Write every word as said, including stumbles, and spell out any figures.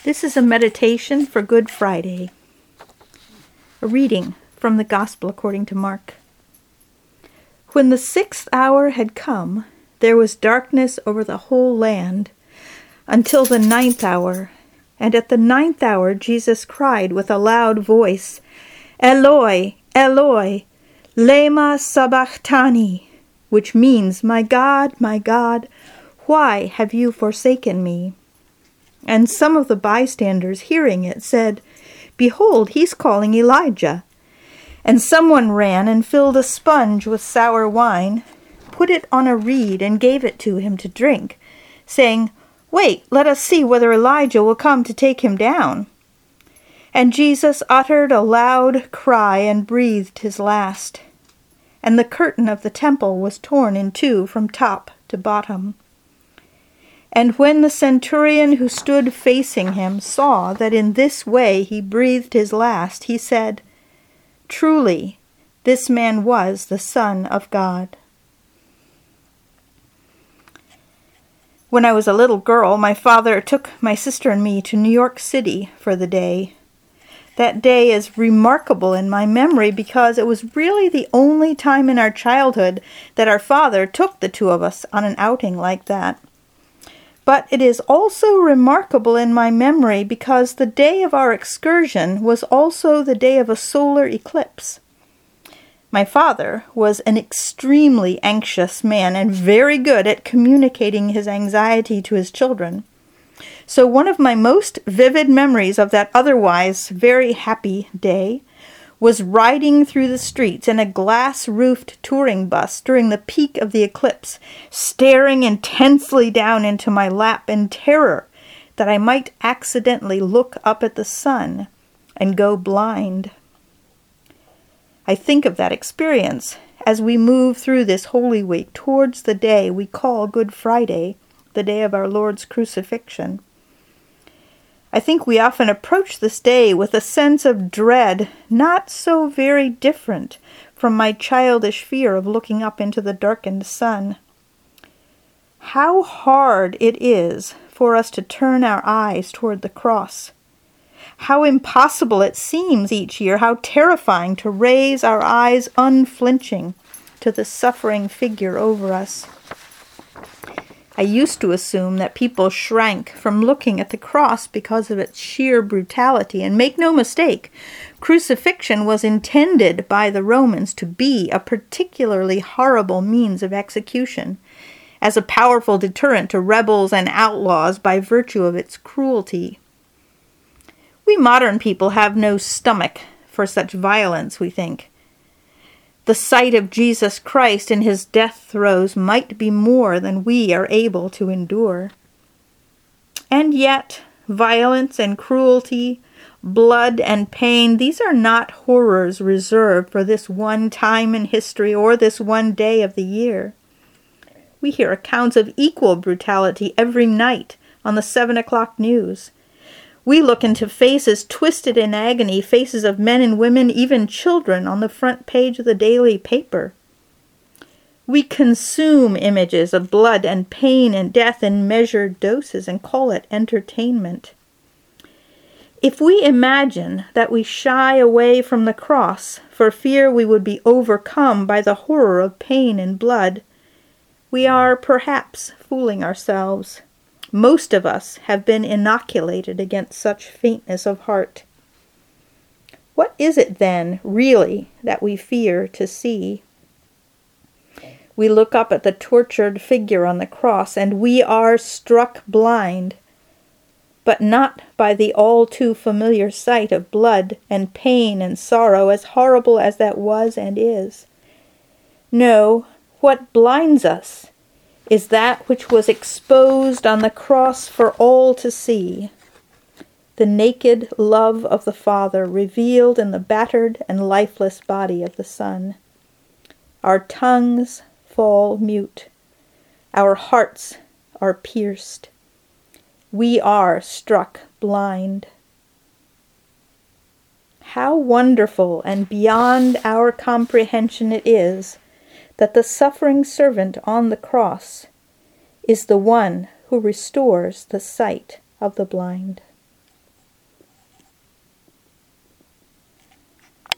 This is a meditation for Good Friday. A reading from the Gospel according to Mark. When the sixth hour had come, there was darkness over the whole land until the ninth hour. And at the ninth hour Jesus cried with a loud voice, Eloi, Eloi, lema sabachthani, which means, My God, my God, why have you forsaken me? And some of the bystanders, hearing it, said, Behold, he's calling Elijah. And someone ran and filled a sponge with sour wine, put it on a reed, and gave it to him to drink, saying, Wait, let us see whether Elijah will come to take him down. And Jesus uttered a loud cry and breathed his last. And the curtain of the temple was torn in two from top to bottom. And when the centurion who stood facing him saw that in this way he breathed his last, he said, Truly, this man was the Son of God. When I was a little girl, my father took my sister and me to New York City for the day. That day is remarkable in my memory because it was really the only time in our childhood that our father took the two of us on an outing like that. But it is also remarkable in my memory because the day of our excursion was also the day of a solar eclipse. My father was an extremely anxious man and very good at communicating his anxiety to his children. So one of my most vivid memories of that otherwise very happy day was riding through the streets in a glass-roofed touring bus during the peak of the eclipse, staring intensely down into my lap in terror that I might accidentally look up at the sun and go blind. I think of that experience as we move through this Holy Week towards the day we call Good Friday, the day of our Lord's crucifixion. I think we often approach this day with a sense of dread not so very different from my childish fear of looking up into the darkened sun. How hard it is for us to turn our eyes toward the cross. How impossible it seems each year, how terrifying to raise our eyes unflinching to the suffering figure over us. I used to assume that people shrank from looking at the cross because of its sheer brutality, and make no mistake, crucifixion was intended by the Romans to be a particularly horrible means of execution, as a powerful deterrent to rebels and outlaws by virtue of its cruelty. We modern people have no stomach for such violence, we think. The sight of Jesus Christ in his death throes might be more than we are able to endure. And yet, violence and cruelty, blood and pain, these are not horrors reserved for this one time in history or this one day of the year. We hear accounts of equal brutality every night on the seven o'clock news. We look into faces twisted in agony, faces of men and women, even children, on the front page of the daily paper. We consume images of blood and pain and death in measured doses and call it entertainment. If we imagine that we shy away from the cross for fear we would be overcome by the horror of pain and blood, we are perhaps fooling ourselves. Most of us have been inoculated against such faintness of heart. What is it then, really, that we fear to see? We look up at the tortured figure on the cross, and we are struck blind, but not by the all too familiar sight of blood and pain and sorrow, as horrible as that was and is. No, what blinds us is that which was exposed on the cross for all to see, the naked love of the Father revealed in the battered and lifeless body of the Son. Our tongues fall mute. Our hearts are pierced. We are struck blind. How wonderful and beyond our comprehension it is that the suffering servant on the cross is the one who restores the sight of the blind.